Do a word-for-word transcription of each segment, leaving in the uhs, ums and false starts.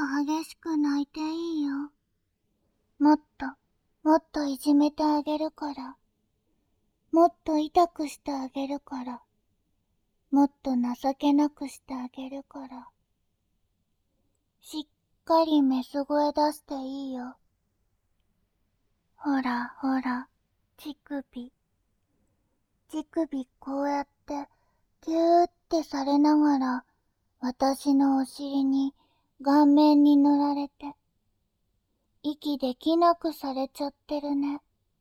激しく泣いていいよ。もっと、もっといじめてあげるから。もっと痛くしてあげるから。もっと情けなくしてあげるから。しっかりメス声出していいよ。ほらほら、乳首。乳首こうやってギューってされながら、私のお尻に顔面に塗られて、息できなくされちゃってるね。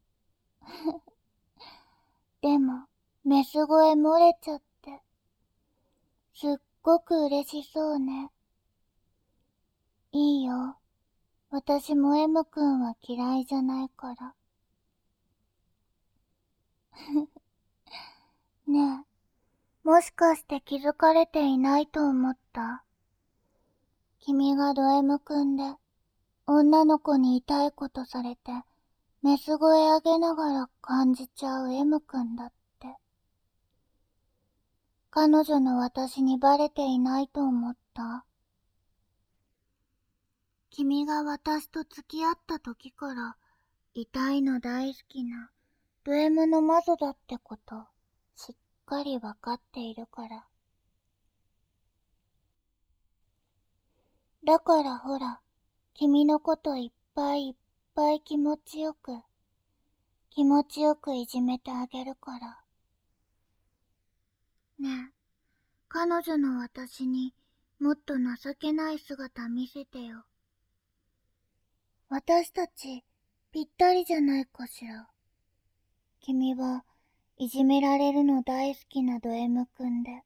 でも、メス声漏れちゃって、すっごく嬉しそうね。いいよ。私も M 君は嫌いじゃないから。ねえ、もしかして気づかれていないと思った？君がド M 君で、女の子に痛いことされて、メス声上げながら感じちゃう M 君だって。彼女の私にバレていないと思った？君が私と付き合った時から、痛いの大好きなド M の魔女だってこと、しっかりわかっているから。だからほら、君のこといっぱいいっぱい気持ちよく、気持ちよくいじめてあげるから。ねえ、彼女の私にもっと情けない姿見せてよ。私たちぴったりじゃないかしら。君はいじめられるの大好きなド M 君で、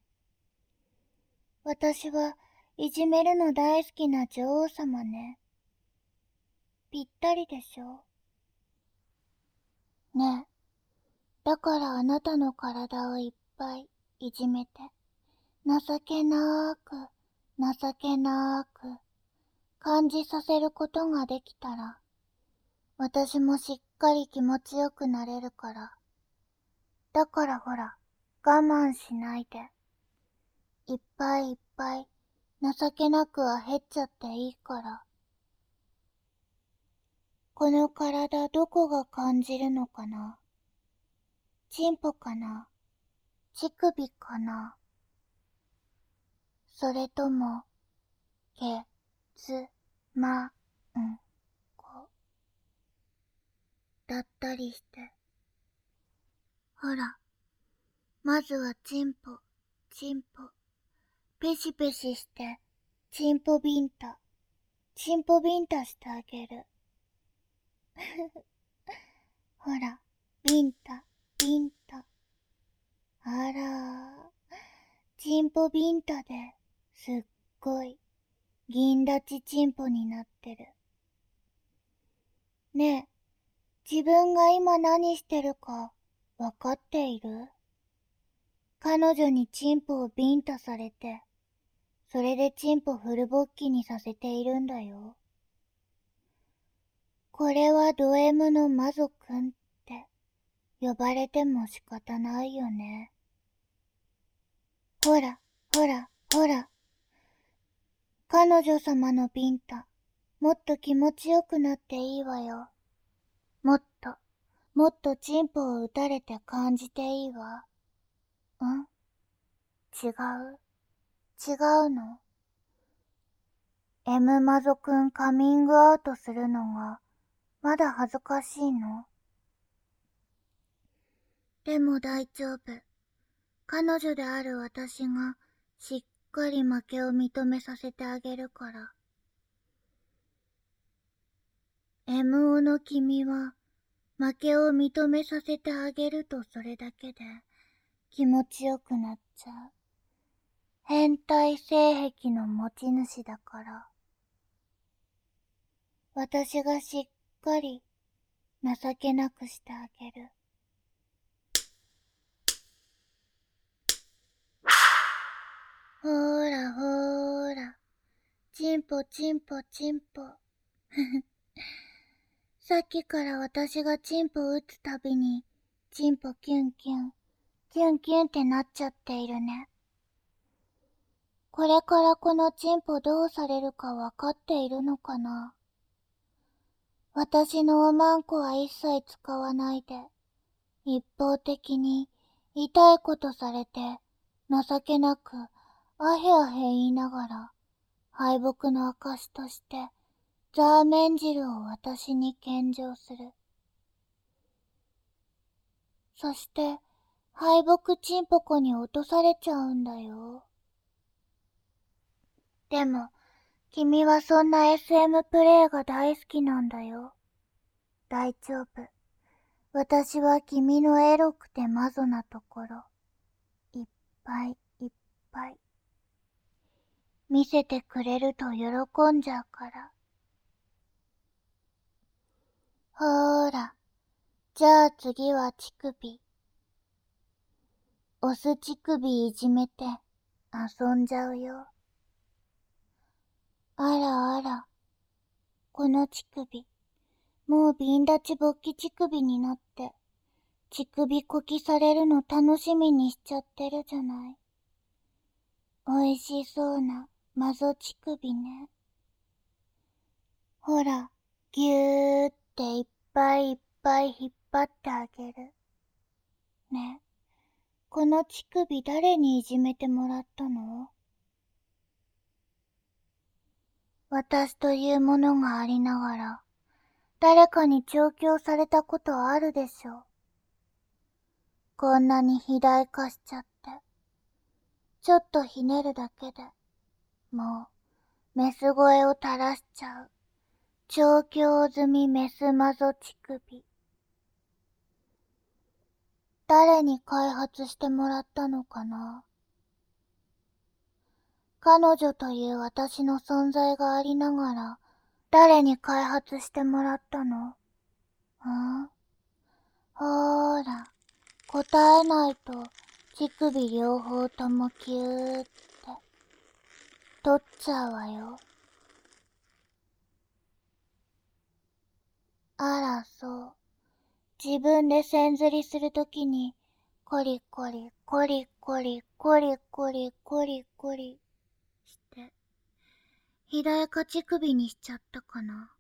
私はいじめるの大好きな女王様ね。ぴったりでしょ。ねえ、だからあなたの体をいっぱいいじめて、情けなーく、情けなーく、感じさせることができたら、私もしっかり気持ちよくなれるから。だからほら、我慢しないで。いっぱいいっぱい、情けなくは減っちゃっていいから。この体どこが感じるのかな？チンポかな？乳首かな？それとも、け、つ、ま、ん、こ、だったりして。ほら、まずはチンポ、チンポ。ペシペシして、チンポビンタ、チンポビンタしてあげる。ほら、ビンタ、ビンタ。あら、チンポビンタですっごい銀立ちチンポになってる。ねえ、自分が今何してるかわかっている？彼女にチンポをビンタされて、それでチンポフル勃起にさせているんだよ。これはド M の魔女くんって呼ばれても仕方ないよね。ほら、ほら、ほら。彼女様のビンタ、もっと気持ちよくなっていいわよ。もっと、もっとチンポを打たれて感じていいわ。ん？違う？違うの？ M 魔女くんカミングアウトするのが、まだ恥ずかしいの？でも大丈夫。彼女である私が、しっかり負けを認めさせてあげるから。エムオー の君は、負けを認めさせてあげるとそれだけで、気持ちよくなっちゃう。変態性癖の持ち主だから。私がしっかり情けなくしてあげる。ほーらほーら、チンポチンポチンポ。さっきから私がチンポ打つたびに、チンポキュンキュン、キュンキュンってなっちゃっているね。 これからこのチンポどうされるかわかっているのかな。私のおまんこは一切使わないで、一方的に痛いことされて、情けなく、あへあへ言いながら、敗北の証として、ザーメン汁を私に献上する。そして、敗北チンポコに落とされちゃうんだよ。でも、君はそんな エスエム プレイが大好きなんだよ。大丈夫。私は君のエロくてマゾなところ、いっぱいいっぱい、見せてくれると喜んじゃうから。ほーら、じゃあ次は乳首。オス乳首いじめて遊んじゃうよ。あらあら、この乳首、もうビン立ち勃起乳首になって、乳首こきされるの楽しみにしちゃってるじゃない。おいしそうなマゾ乳首ね。ほら、ぎゅーっていっぱいいっぱい引っ張ってあげる。ね、この乳首誰にいじめてもらったの？私というものがありながら、誰かに調教されたことあるでしょう。こんなに肥大化しちゃって。ちょっとひねるだけで、もう、メス声を垂らしちゃう。調教済みメスマゾ乳首。誰に開発してもらったのかな。彼女という私の存在がありながら、誰に開発してもらったの？ん？ほーら、答えないと、乳首両方ともキューって、取っちゃうわよ。あら、そう。自分で線ずりするときに、コリコリ、コリコリ、コリコリ、コリコリ、して、肥大化乳首にしちゃったかな。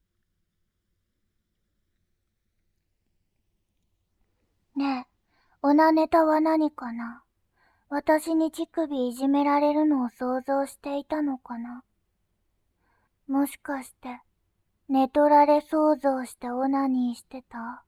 ねえ、オナネタは何かな。私に乳首いじめられるのを想像していたのかな。もしかして、寝取られ想像してオナニーしてた？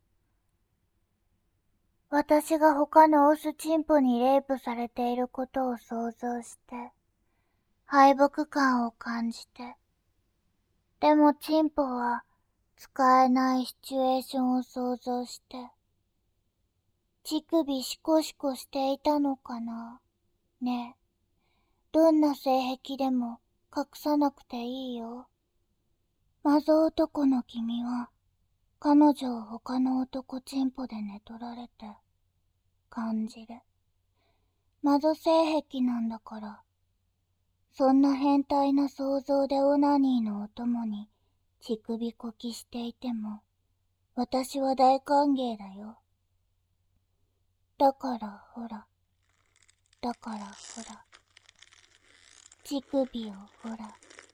私が他のオスチンポにレイプされていることを想像して、敗北感を感じて。でもチンポは使えないシチュエーションを想像して、乳首シコシコしていたのかな。ねえ、どんな性癖でも隠さなくていいよ。マゾ男の君は、彼女を他の男チンポで寝取られて、感じる。マゾ性癖なんだから、そんな変態な想像でオナニーのお供に乳首こきしていても、私は大歓迎だよ。だからほら、だからほら、乳首をほら、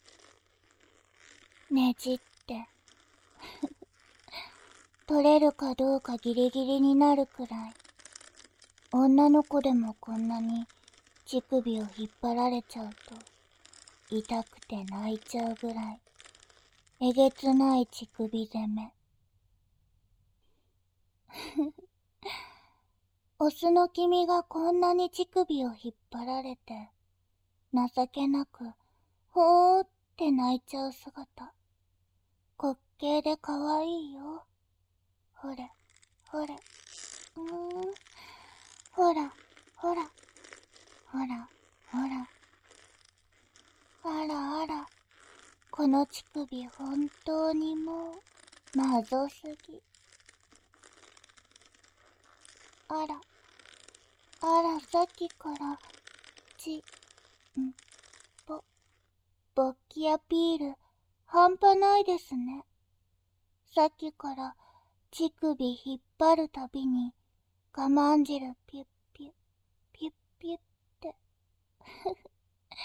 ねじって、取れるかどうかギリギリになるくらい、女の子でもこんなに乳首を引っ張られちゃうと、痛くて泣いちゃうぐらい、えげつない乳首攻め。オスの君がこんなに乳首を引っ張られて、情けなく、ほーって泣いちゃう姿、滑稽でかわいいよ。ほれ、ほれ、うーん、ほら、ほら、ほら、ほら、あらあら、この乳首本当にもう、まぞすぎ。あら、あら、さっきから、ち、ん、ぼ、勃起アピール、半端ないですね。さっきから、乳首引っ張るたびに、我慢汁ピュッピュッ、ピュッピュッって。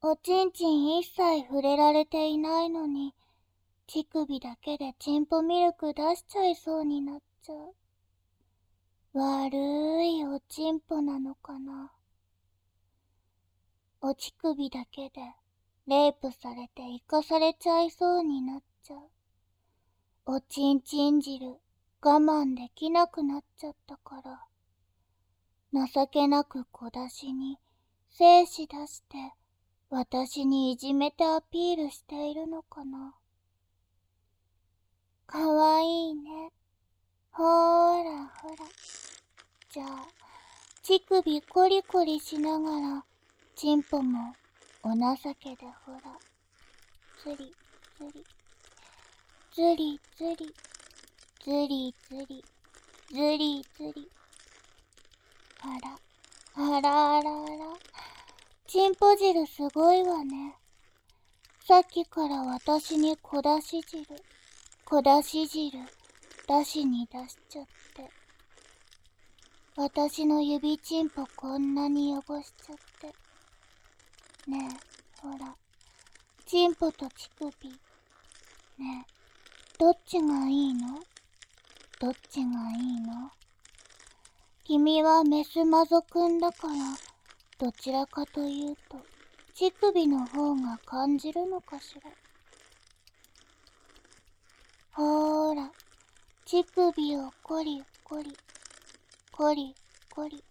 おちんちん一切触れられていないのに、乳首だけでチンポミルク出しちゃいそうになっちゃう。悪いおちんぽなのかな。お乳首だけでレイプされて生かされちゃいそうになっちゃう。おちんちん汁我慢できなくなっちゃったから、情けなく小出しに精子出して私にいじめてアピールしているのかな。かわいいね。ほーらほら。じゃあ、乳首コリコリしながら、チンポもお情けでほら。ずりずり。ずりずり。ずりずり。ずりずり。あら、あらあらあら。チンポ汁すごいわね。さっきから私に小出し汁、小出し汁、出しに出しちゃって。私の指チンポこんなに汚しちゃって。ねえ、ほら、チンポと乳首。ねえ、どっちがいいの？どっちがいいの？君はメスマゾくんだから、どちらかというと、乳首の方が感じるのかしら。ほーら、乳首をコリコリ、コリコリ。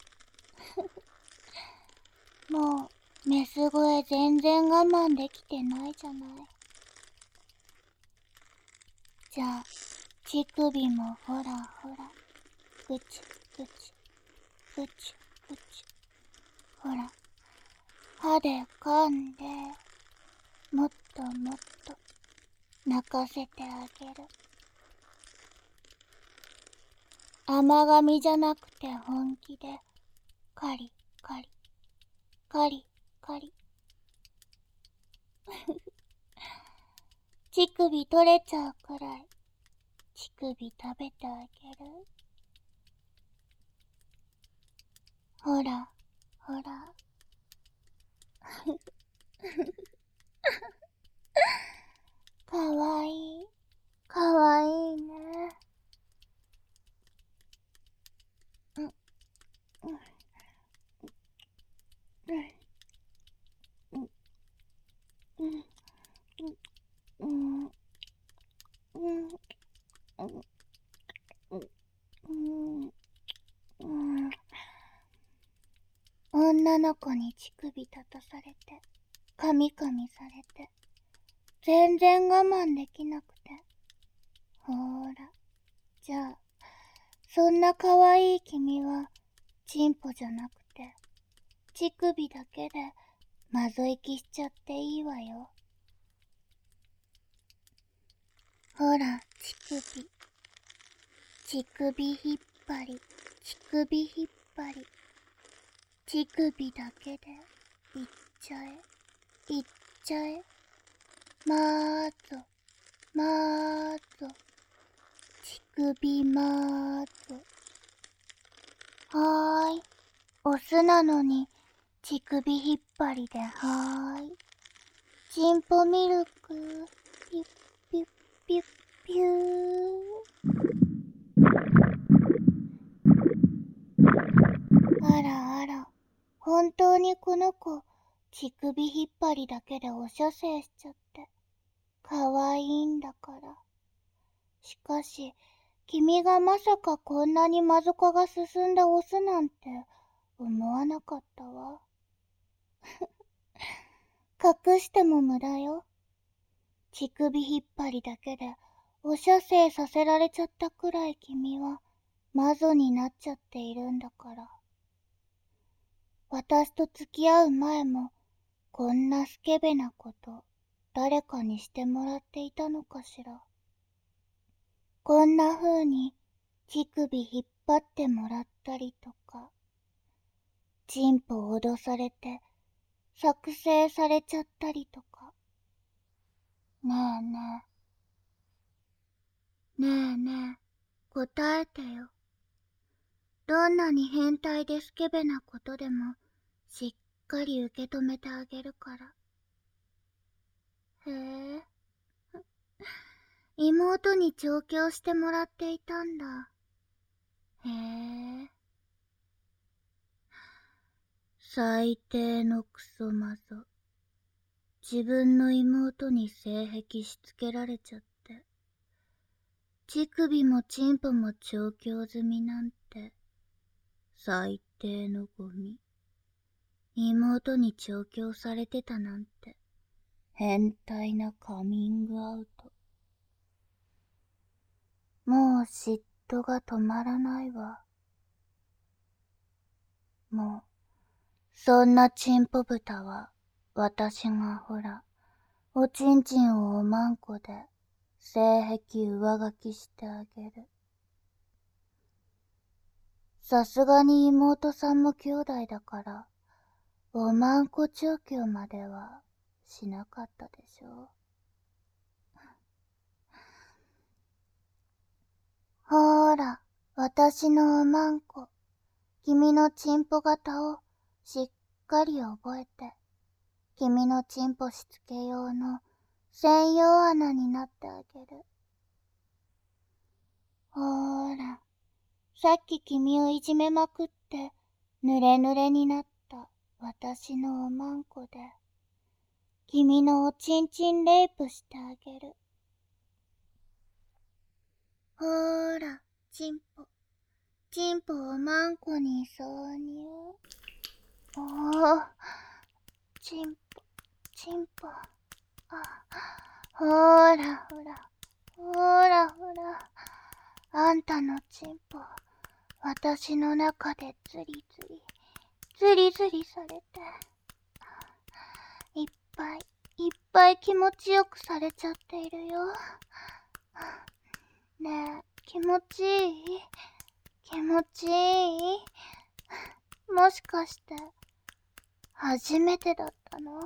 もう、メス声全然我慢できてないじゃない。じゃあ、乳首もほらほら、ぐちぐち、ぐちぐち。ほら、歯で噛んで、もっともっと、泣かせてあげる。甘噛みじゃなくて本気で、カリカリ、カリカリ。乳首取れちゃうくらい、乳首食べてあげる。ほら、ほら。かわいい、かわいいね。うん、うん、うん、うん、うん、うん、うん、うん、うん。女の子に乳首立たされて、カミカミされて、全然我慢できなくて。ほーら、じゃあ、そんな可愛い君は、チンポじゃなくて、乳首だけで、まぞいきしちゃっていいわよ。ほら、乳首。乳首引っ張り、乳首引っ張り。乳首だけで、いっちゃえ、いっちゃえ。まーぞ、まーぞ。乳首まーぞ。はーい。オスなのに、乳首引っ張りではーい。チンポミルク、ピュッピュッピュッピュー。あらあら、本当にこの子、乳首引っ張りだけでお射精しちゃって、かわいいんだから。しかし、君がまさかこんなにマゾカが進んだオスなんて思わなかったわ。隠しても無駄よ。乳首引っ張りだけでお射精させられちゃったくらい君はマゾになっちゃっているんだから。私と付き合う前もこんなスケベなこと誰かにしてもらっていたのかしら。こんな風に乳首引っ張ってもらったりとか、チンポ脅されて作成されちゃったりとか。ねえねえ、ねえねえ、答えてよ。どんなに変態でスケベなことでもしっかり受け止めてあげるから。へえ。妹に調教してもらっていたんだ。へえ。最低のクソマゾ。自分の妹に性癖しつけられちゃって。乳首もチンポも調教済みなんて。最低のゴミ。妹に調教されてたなんて。変態なカミングアウト。もう嫉妬が止まらないわ。もう、そんなチンポ豚は、私がほら、おちんちんをおまんこで、性癖上書きしてあげる。さすがに妹さんも兄弟だから、おまんこ調教まではしなかったでしょ。ほーら、私のおまんこ、君のチンポ型をしっかり覚えて、君のチンポしつけ用の専用穴になってあげる。ほーら、さっき君をいじめまくって、ぬれぬれになった私のおまんこで、君のおちんちんレイプしてあげる。ほーら、チンポ。チンポおまんこに挿入。おー、チンポ、チンポ。あ、ほーらほら、ほーらほら。あんたのチンポ、私の中でズリズリ、ズリズリされて、いっぱい、いっぱい気持ちよくされちゃっているよ。ねえ、気持ちいい？気持ちいい？もしかして、初めてだったの？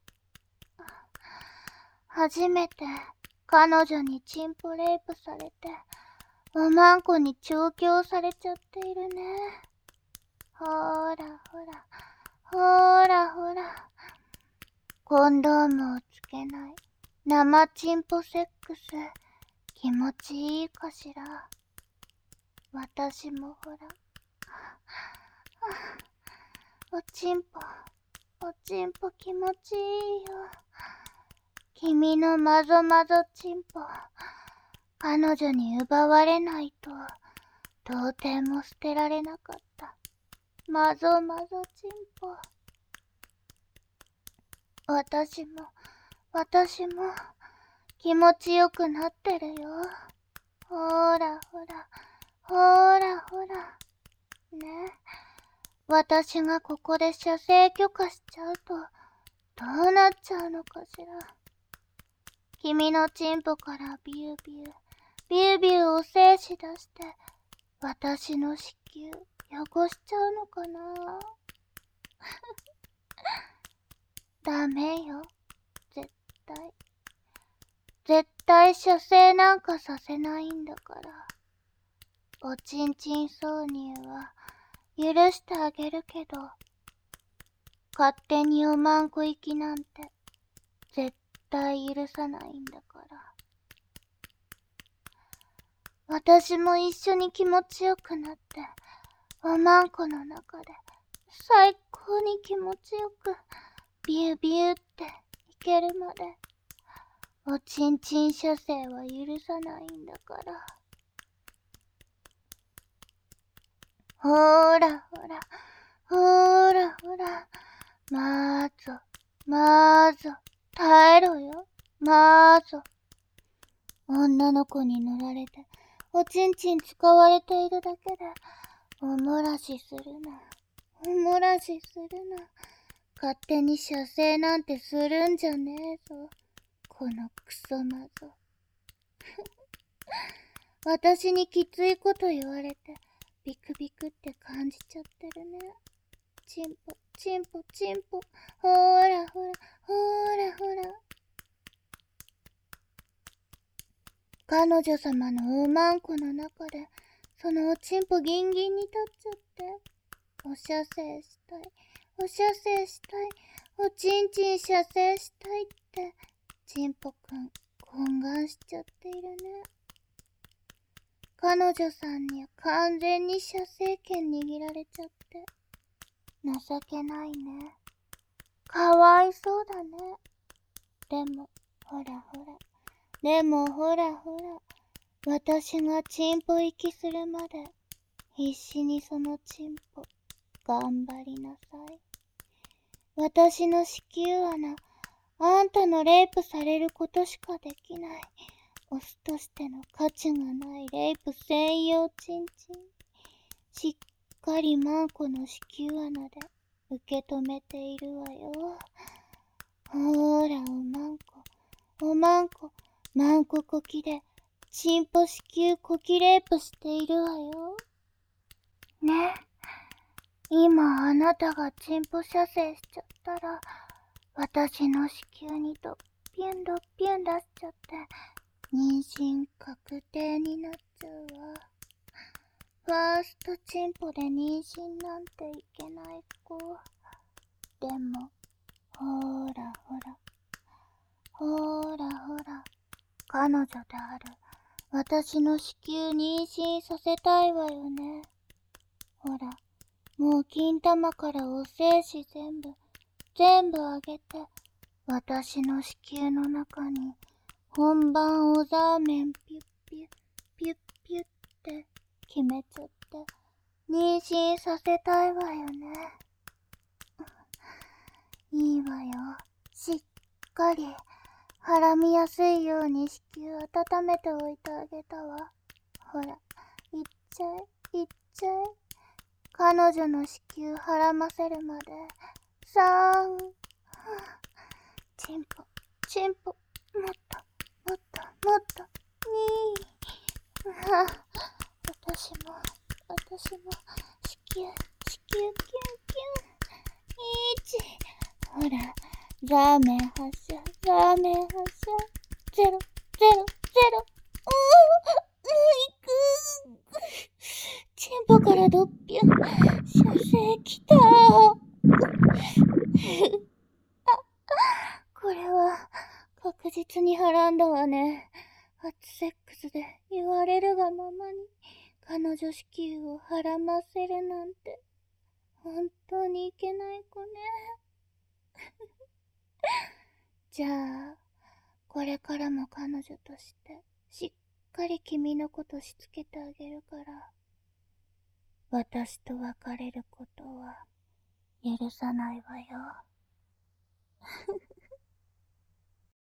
初めて、彼女にチンポレイプされて、おまんこに調教されちゃっているね。ほーらほら、ほーらほら。コンドームをつけない生チンポセックス、気持ちいいかしら。私もほら。おちんぽ、おちんぽ気持ちいいよ。君のまぞまぞちんぽ、彼女に奪われないと、到底も捨てられなかった。まぞまぞちんぽ。私も、私も、気持ちよくなってるよ。ほーらほら、ほーらほら。ね。私がここで射精許可しちゃうと、どうなっちゃうのかしら。君のチンポからビュービュー、ビュービューを精子出して、私の子宮汚しちゃうのかな。ダメよ。絶対。絶対射精なんかさせないんだから。おちんちん挿入は許してあげるけど、勝手におまんこ行きなんて絶対許さないんだから。私も一緒に気持ちよくなって、おまんこの中で最高に気持ちよくビュービューっていけるまで、おちんちん射精は許さないんだから。ほーらほら、ほーらほら、まーぞ、まーぞ、耐えろよ、まーぞ。女の子に乗られて、おちんちん使われているだけで、おもらしするな、おもらしするな。勝手に射精なんてするんじゃねえぞ、このクソマゾ。私にきついこと言われて、ビクビクって感じちゃってるね。チンポ、チンポ、チンポ、ほーらほら、ほーらほら。彼女様のおまんこの中で、そのおちんぽギンギンに立っちゃって、お射精したい、 お射精したい、おちんちん射精したいって、ちんぽくん、懇願しちゃっているね。彼女さんに完全に射精権握られちゃって。情けないね。かわいそうだね。でも、ほらほら。でもほらほら。私がチンポ息するまで、必死にそのチンポ、頑張りなさい。私の子宮穴、あんたのレイプされることしかできない。オスとしての価値がないレイプ専用チンチン。しっかりマンコの子宮穴で受け止めているわよ。ほーら、おまんこ、おまんこ、マンコこきで、チンポ子宮こきレイプしているわよ。ね。今あなたがチンポ射精しちゃったら、私の子宮にドッピュンドッピュン出しちゃって、妊娠確定になっちゃうわ。ファーストチンポで妊娠なんていけない子。でも、ほーらほら、ほーらほら、彼女である私の子宮妊娠させたいわよね。ほら、もう金玉からお精子全部、全部あげて、私の子宮の中に、本番おザーメンピュッピュッ、ピュッピュッって決めちゃって、妊娠させたいわよね。いいわよ。しっかり、はらみやすいように子宮温めておいてあげたわ。ほら、いっちゃえ、いっちゃえ。彼女の子宮はらませるまで、さん。チンポ、チンポ、もっと、もっと、もっと、に。あ、私も、私も、子宮、子宮、キュンキュン。いち。ほら、ザーメン発射、ザーメン発射。ゼロ、ゼロ、ゼロ。うー、いく。チンポからドッピュン。射精きたー。これは、確実にはらんだわね。初セックスで言われるがままに、彼女子宮をはらませるなんて、本当にいけない子ね。じゃあ、これからも彼女として、しっかり君のことしつけてあげるから、私と別れることは許さないわよ。